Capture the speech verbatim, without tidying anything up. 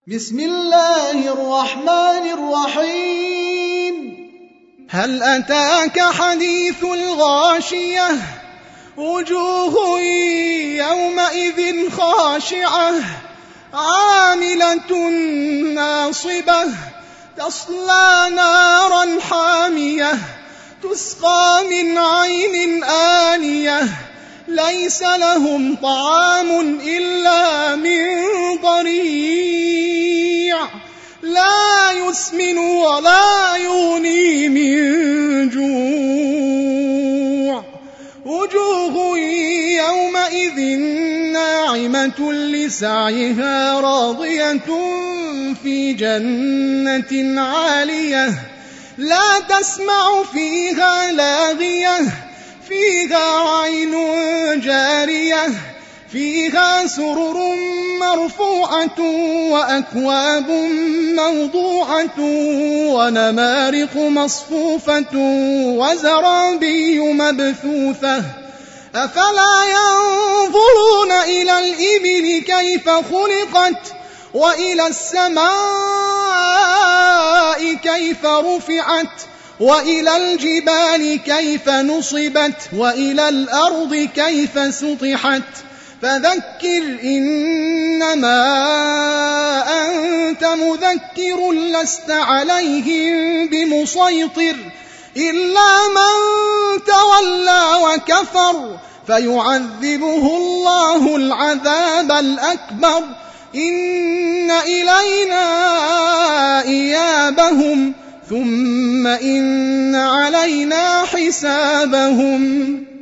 بسم الله الرحمن الرحيم هل أتاك حديث الغاشية وجوه يومئذ خاشعة عاملة ناصبة تصلى نارا حامية تسقى من عين آنية ليس لهم طعام إلا من ضريع لا يسمن ولا يغني من جوع وجوه يومئذ ناعمة لسعيها راضية في جنة عالية لا تسمع فيها لاغية فيها عين جارية فيها سرر مرفوعة وأكواب موضوعة ونمارق مصفوفة وزرابي مبثوثة أفلا ينظرون إلى الإبل كيف خلقت وإلى السماء كيف رفعت وإلى الجبال كيف نصبت وإلى الأرض كيف سطحت فذكر إنما أنت مذكر لست عليهم بمسيطر إلا من تولى وكفر فيعذبه الله العذاب الأكبر إن إلينا إيابهم ثم إن علينا حسابهم